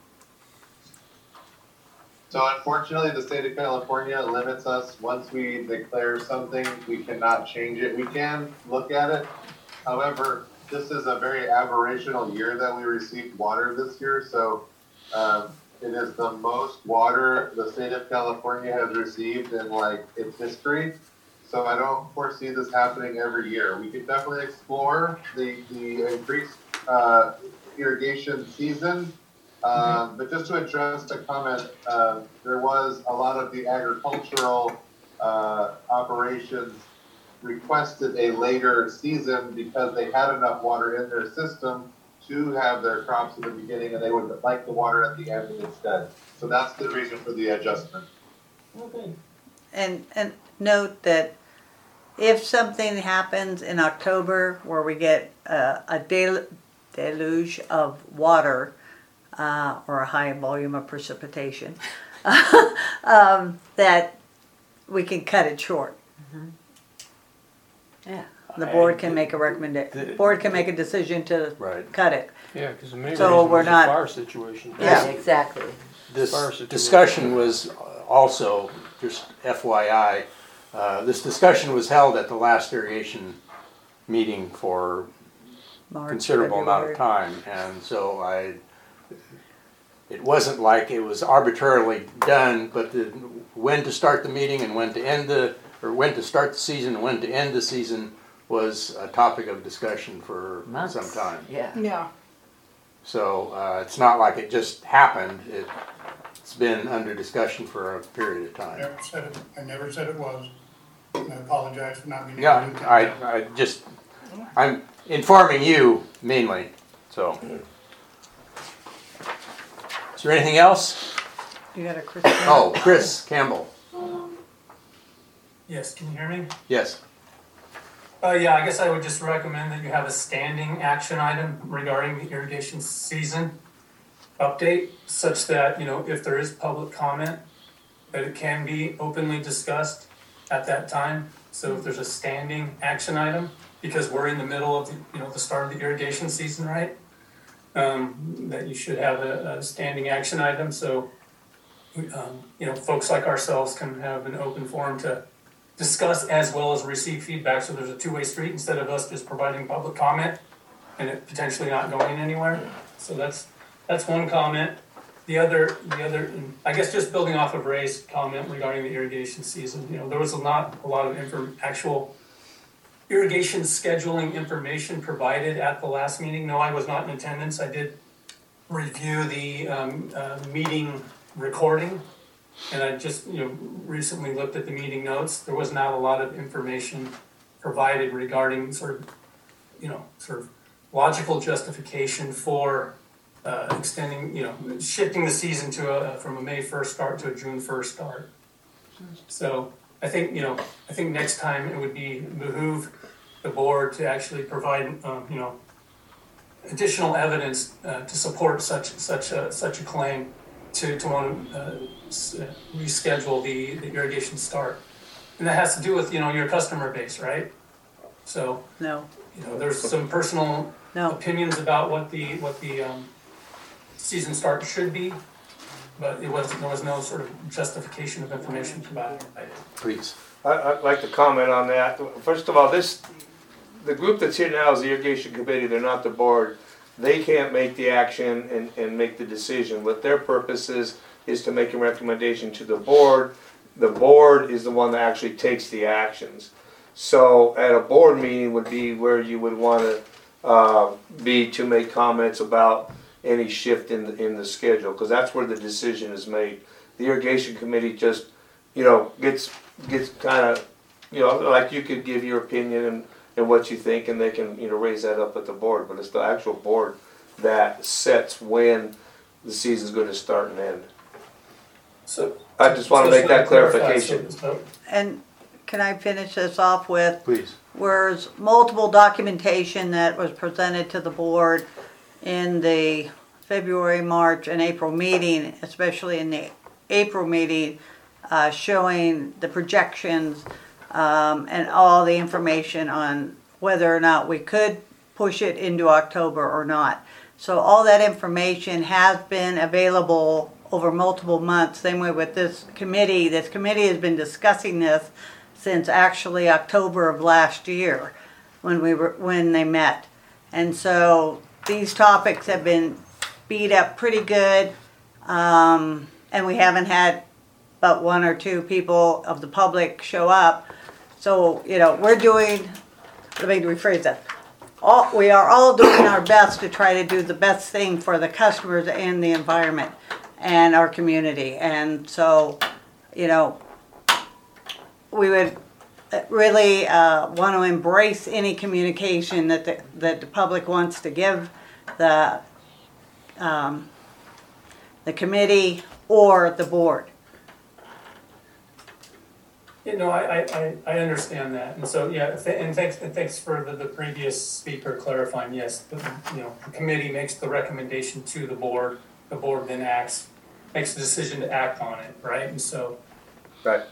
So unfortunately, the state of California limits us. Once we declare something, we cannot change it. We can look at it. However, this is a very aberrational year that we received water this year. So it is the most water the state of California has received in its history. So I don't foresee this happening every year. We could definitely explore the increased irrigation season. But just to address the comment, there was a lot of the agricultural operations requested a later season because they had enough water in their system to have their crops in the beginning, and they would like the water at the end instead. So that's the reason for the adjustment. Oh, good. and note that if something happens in October where we get a deluge of water, or a high volume of precipitation, that we can cut it short. Yeah, the board can make a recommendation, board can make a decision to Right. cut it. Yeah, because the main So reason we're was the not- fire situation. Yeah. Exactly. This Fire situation. discussion was also, just FYI, this discussion was held at the last irrigation meeting for March, considerable amount of February. time, and so it wasn't like it was arbitrarily done, but when to start the meeting and when to end when to start the season and when to end the season was a topic of discussion for Months. some time. Yeah. Yeah. So it's not like it just happened, it's been under discussion for a period of time. I never said it was. And I apologize for not being able Yeah, to do that. I'm informing you mainly, so. Is there anything else? You got a Chris? Oh, Chris Campbell, Yes, can you hear me? yes. Yeah, I guess I would just recommend that you have a standing action item regarding the irrigation season update, such that, if there is public comment, that it can be openly discussed at that time. So if there's a standing action item, because we're in the middle of the start of the irrigation season, right? that you should have a standing action item, so, folks like ourselves can have an open forum to discuss as well as receive feedback, so there's a two-way street instead of us just providing public comment and it potentially not going anywhere. So that's one comment. The other, I guess just building off of Ray's comment regarding the irrigation season, there was not a lot of actual irrigation scheduling information provided at the last meeting. No, I was not in attendance. I did review the meeting recording, and I just recently looked at the meeting notes. There was not a lot of information provided regarding sort of logical justification for extending, shifting the season from a May 1st start to a June 1st start. So I think next time it would behoove the board to actually provide, additional evidence to support such a claim to want to reschedule the irrigation start, and that has to do with your customer base, right? So No. There's some personal opinions about what the season start should be, but there was no sort of justification of information provided. Please. I'd like to comment on that. First of all, the group that's here now is the irrigation committee. They're not the board. They can't make the action and make the decision. What their purpose is to make a recommendation to the board. The board is the one that actually takes the actions. So at a board meeting would be where you would want to be to make comments about any shift in the schedule, because that's where the decision is made. The irrigation committee just gets kind of like you could give your opinion and what you think, and they can raise that up at the board, but it's the actual board that sets when the season's going to start and end. So I just want to make that clarification. And can I finish this off with? Please. Where's multiple documentation that was presented to the board in the February, March, and April meeting, especially in the April meeting, showing the projections and all the information on whether or not we could push it into October or not. So all that information has been available over multiple months. Same way with this committee. This committee has been discussing this since actually October of last year when they met. And so these topics have been beat up pretty good, and we haven't had but one or two people of the public show up. So, we're doing, let me rephrase that. We are all doing our best to try to do the best thing for the customers and the environment and our community. And so, we would really want to embrace any communication that the public wants to give the committee or the board. I understand that, and so and thanks for the previous speaker clarifying. Yes, the committee makes the recommendation to the board then makes the decision to act on it, right? And so, right,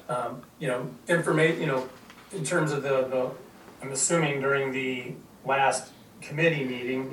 in terms of the I'm assuming during the last committee meeting,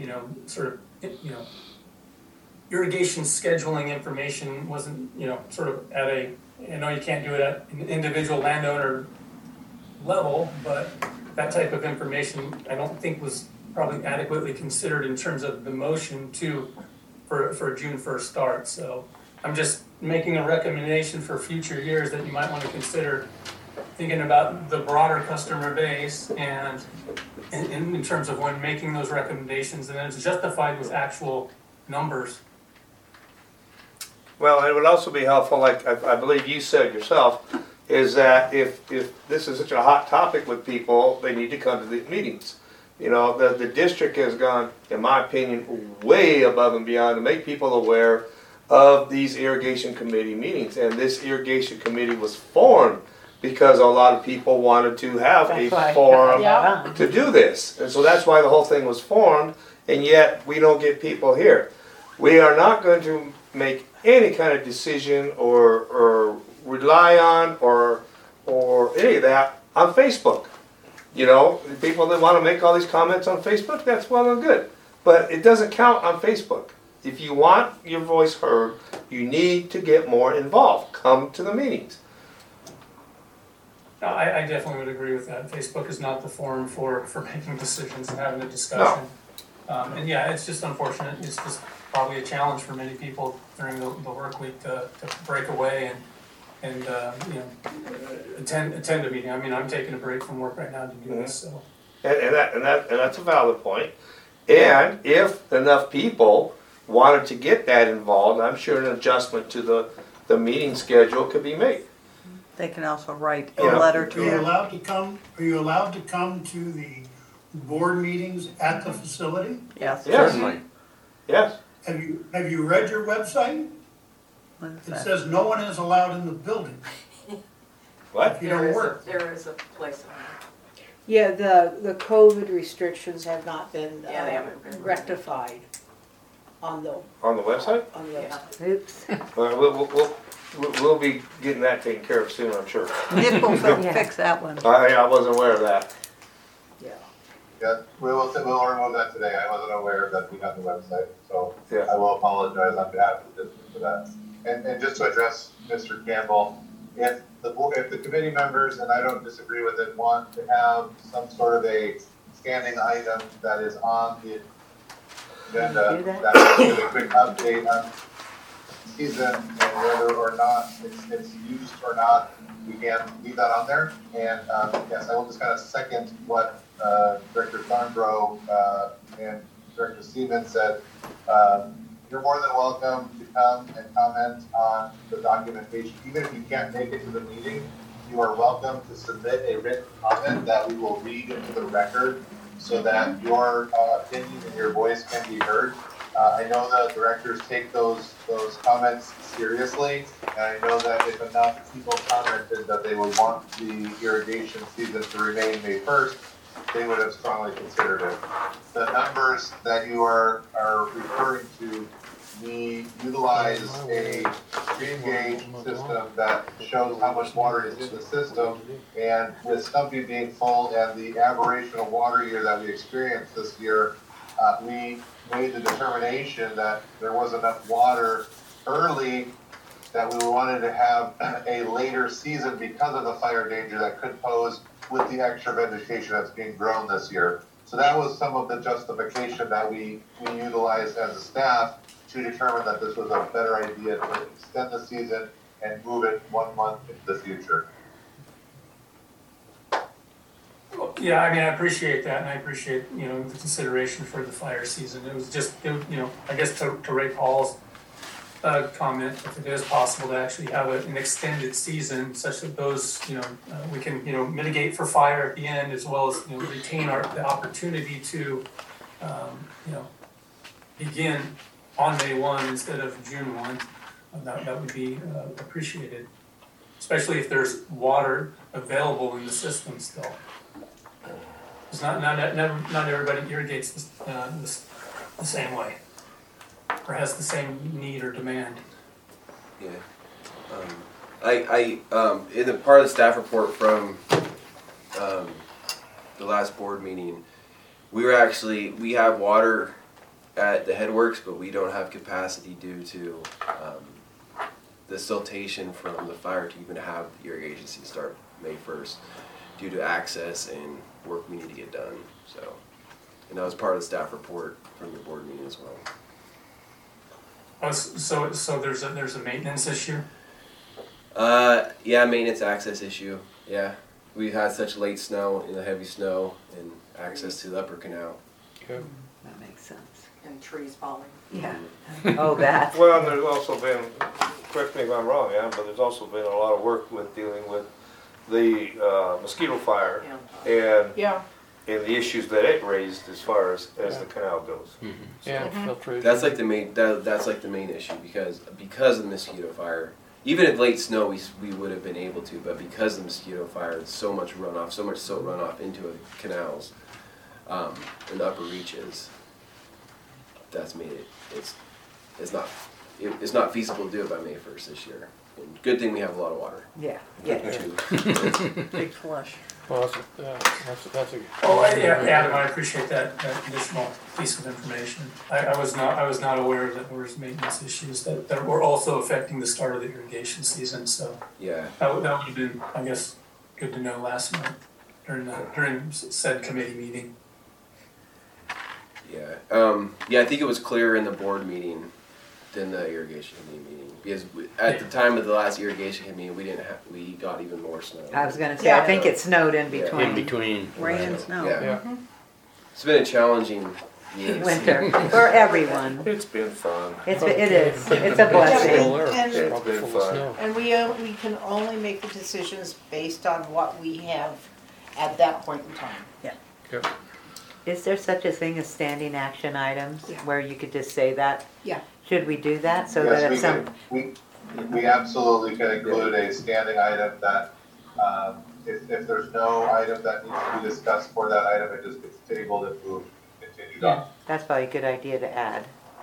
irrigation scheduling information wasn't, sort of at a, I know you can't do it at an individual landowner level, but that type of information I don't think was probably adequately considered in terms of the motion for a June 1st start. So I'm just making a recommendation for future years that you might want to consider thinking about the broader customer base and in terms of when making those recommendations, and then it's justified with actual numbers. Well, it would also be helpful, like I believe you said yourself, is that if this is such a hot topic with people, they need to come to the meetings. The district has gone, in my opinion, way above and beyond to make people aware of these irrigation committee meetings. And this irrigation committee was formed because a lot of people wanted to have a forum to do this. And so that's why the whole thing was formed, and yet we don't get people here. We are not going to make any kind of decision or rely on or any of that on Facebook. People that want to make all these comments on Facebook, that's well and good. but it doesn't count on Facebook. If you want your voice heard, you need to get more involved. Come to the meetings. I definitely would agree with that. Facebook is not the forum for making decisions and having a discussion. And yeah, it's just unfortunate. It's just probably a challenge for many people during the work week to break away and attend a meeting. I mean, I'm taking a break from work right now to do this. So. And that's a valid point. And if enough people wanted to get that involved, I'm sure an adjustment to the meeting schedule could be made. They can also write a Yeah. letter Are to you you. allowed to come, are you allowed to come to the board meetings at the facility? Yes. Yes. Certainly. Yes. Have you read your website? What is It that? says no one is allowed in the building What? if you don't work. There is a place on Yeah, the COVID restrictions have not been Yeah, they haven't been. rectified on the website? On the website. Oops. We'll be getting that taken care of soon, I'm sure. Nick will fix that one. I wasn't aware of that. Yeah, we'll remove that today. I wasn't aware that we had the website, so Yeah. I will apologize on behalf of the district for that. And just to address Mr. Campbell, if the committee members, and I don't disagree with it, want to have some sort of a standing item that is on the agenda, that will give a quick update on season and whether or not it's used or not, we can leave that on there. And yes, I will just kind of second what Director Thornborough and Director Siemens said. You're more than welcome to come and comment on the documentation. Even if you can't make it to the meeting, you are welcome to submit a written comment that we will read into the record so that your opinion and your voice can be heard. I know that directors take those comments seriously, and I know that if enough people commented that they would want the irrigation season to remain May 1st, they would have strongly considered it. The numbers that you are referring to, we utilize a stream gauge system that shows how much water is in the system, and with Stumpy being full and the aberrational water year that we experienced this year, we made the determination that there was enough water early that we wanted to have a later season because of the fire danger that could pose with the extra vegetation that's being grown this year. So that was some of the justification that we utilized as a staff to determine that this was a better idea to extend the season and move it 1 month into the future. Yeah, I mean, I appreciate that, and I appreciate, the consideration for the fire season. It was just, I guess to Ray Paul's comment, if it is possible to actually have an extended season such that those, we can, mitigate for fire at the end as well as, retain the opportunity to, begin on May 1 instead of June 1. That would be appreciated, especially if there's water available in the system still. It's not everybody irrigates the same way, or has the same need or demand. Yeah. I in the part of the staff report from the last board meeting, we have water at the headworks, but we don't have capacity due to the siltation from the fire to even have the irrigation season start May 1st due to access and work we need to get done. So, and that was part of the staff report from the board meeting as well. Oh, so there's a maintenance issue? Yeah, maintenance access issue. Yeah, we've had such late snow and the heavy snow and access to the upper canal. That makes sense. And trees falling. Yeah. Oh, that. Well, and there's also been, correct me if I'm wrong, yeah, but there's also been a lot of work with dealing with the mosquito fire and the issues that it raised as far as the canal goes. Mm-hmm. So, Yeah, filtration. That's like the main. That's like the main issue because of the mosquito fire. Even if late snow, we would have been able to, but because of the mosquito fire, so much runoff, so much silt runoff into the canals and the upper reaches. That's made it. It's not feasible to do it by May 1st this year. Good thing we have a lot of water. Yeah, big flush. Well, that's a. Oh, yeah, Adam, I appreciate that additional piece of information. I was not aware that there was maintenance issues that were also affecting the start of the irrigation season, so. Yeah. That would have been, I guess, good to know last month during said committee meeting. Yeah. Yeah, I think it was clearer in the board meeting than the irrigation committee meeting. Because at the time of the last irrigation committee meeting, we got even more snow. I was gonna say, I think it snowed in between. In between. Rain and snow. Yeah. It's been a challenging year. Winter, for everyone. It's been fun. It is, it's a blessing. It's been fun. And we can only make the decisions based on what we have at that point in time. Yep. Is there such a thing as standing action items, Yeah. where you could just say that? Yeah. Should we do that, so Yes, that we if some, can, we absolutely can include a standing item that, if there's no item that needs to be discussed for that item, it just gets tabled and moved, continued on. that's probably a good idea to add.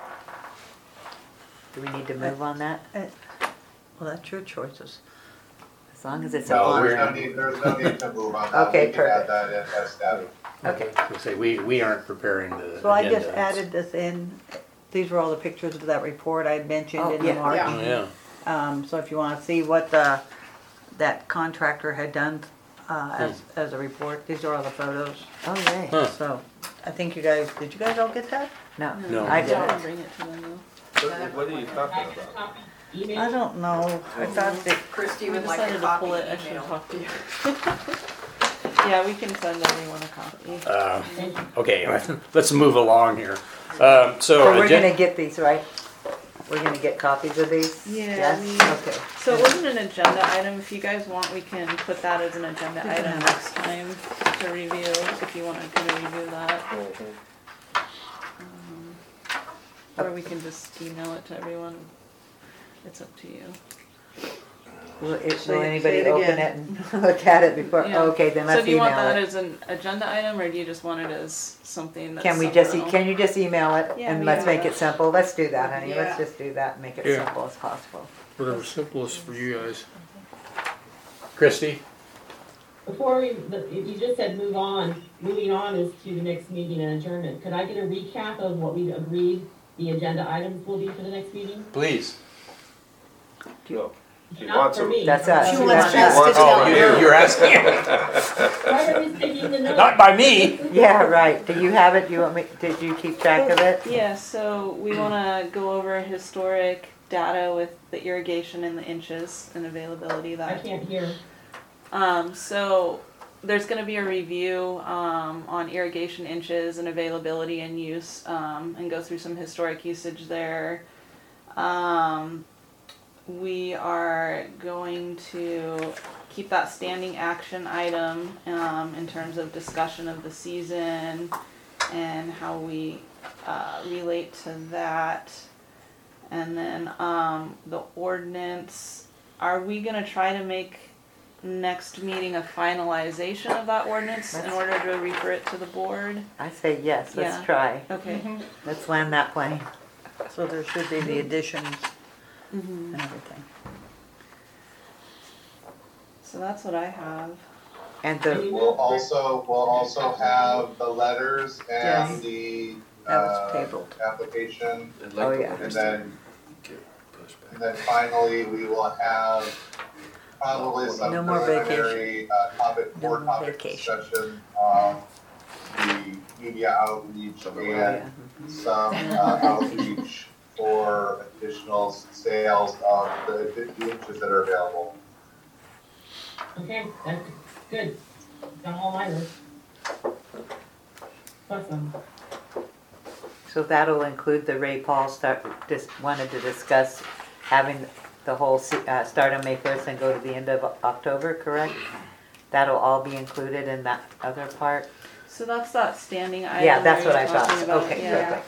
Do we need to move on that? Well, that's your choices. As long as it's a No, there's line. there's no need to move on that. Okay, We can add perfect. that in as status. Okay, So say we aren't preparing the so I just agenda. added this in, these were all the pictures of that report I mentioned in yeah, March. yeah. Oh, yeah. So if you wanna see what that contractor had done, as a report, these are all the photos. Oh, yay. Huh. So, I think did you guys all get that? No. No. I I'll didn't. bring it to them though. What are you talking about? Email? I don't know, I thought that, Christie We would like a decided to copy pull it, I should email. talk to you. Yeah, we can send everyone a copy. Okay, let's move along here. so So we're agen- gonna get these, right? We're gonna get copies of these? Yeah, Yes? Okay. So it wasn't an agenda item. If you guys want, we can put that as an agenda item next time to review, if you want to kind of review that. Or we can just email it to everyone. It's up to you. Will Say anybody it open it again. and look at it before, Yeah. okay, then So let's do you want email that it. as an agenda item, or do you just want it as something that's Can we just, supplemental? can you just email it Yeah, and we let's can. make it simple? Let's do that, honey, let's Yeah. just do that and make it Yeah. simple as possible. Whatever's simplest for you guys. Christie? Before you just said moving on is to the next meeting and adjournment. Could I get a recap of what we agreed the agenda items will be for the next meeting? Please. No. She Not wants for them. me. That's us. She That's wants us. us to tell her. You're asking. Why are we taking the notes? Not by me. Yeah, right, do you have it, did you keep track of it? Yeah, so we want to go over historic data with the irrigation and the inches and availability I that. can't hear. So there's going to be a review on irrigation inches and availability and use, and go through some historic usage there. We are going to keep that standing action item in terms of discussion of the season and how we relate to that. And then the ordinance, are we gonna try to make next meeting a finalization of that ordinance in order to refer it to the board? I say yes, let's Yeah. try, Okay. let's land that plane. So there should be the additions Mm-hmm. and everything. So that's what I have. And the, We'll also have the letters Yes. and the, that was tabled. application. I'd Oh, like the yeah. orders And to then- get pushed back. And then finally, we will have probably some No more preliminary, No board more topic vacation. discussion on the media outreach and some outreach for additional sales of the inches that are available. Okay, that's good. Got all my list. Awesome. So that'll include the Ray Paul just wanted to discuss having the whole, start on May 1st and go to the end of October, correct? That'll all be included in that other part? So that's that standing item. Yeah, that's where what I you're talking thought, about, okay, yeah. perfect.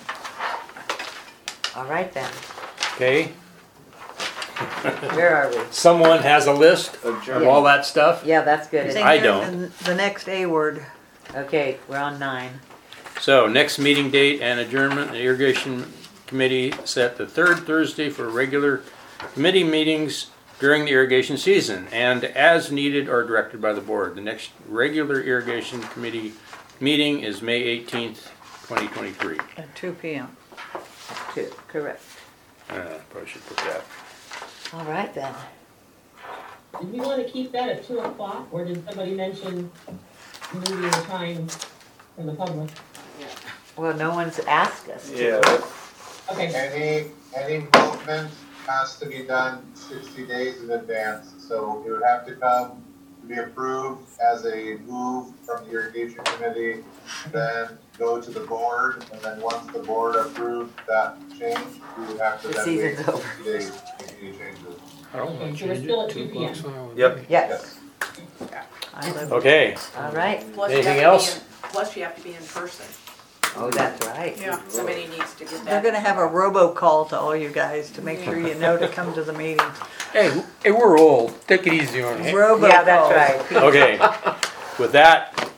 All right then, Okay, where are we? someone has a list of all that stuff? Yeah, that's good. I don't. The next A word. Okay, we're on 9. So, next meeting date and adjournment, the irrigation committee set the third Thursday for regular committee meetings during the irrigation season and as needed or directed by the board. The next regular irrigation committee meeting is May 18th, 2023. At 2 p.m. Correct. Probably should put that. All right then. Did we want to keep that at 2 o'clock, or did somebody mention moving the time for the public? Well, no one's asked us to. Yeah. Okay, Any movement has to be done 60 days in advance, so it would have to come to be approved as a move from the irrigation committee, then go to the board, and then once the board approved that change, we would have to The then wait season's 60 days to make any changes. I don't okay, want so to we're change still it. at 2 p.m. Yep. Yes. Okay. All right. Plus you Anything have to be else? Plus you have to be in person. Oh, that's right. Yeah. Somebody needs to get They're that. gonna have a robocall to all you guys to make sure you know to come to the meeting. Hey, we're old. Take it easy on us. Robocall. Yeah, that's right. Okay. With that,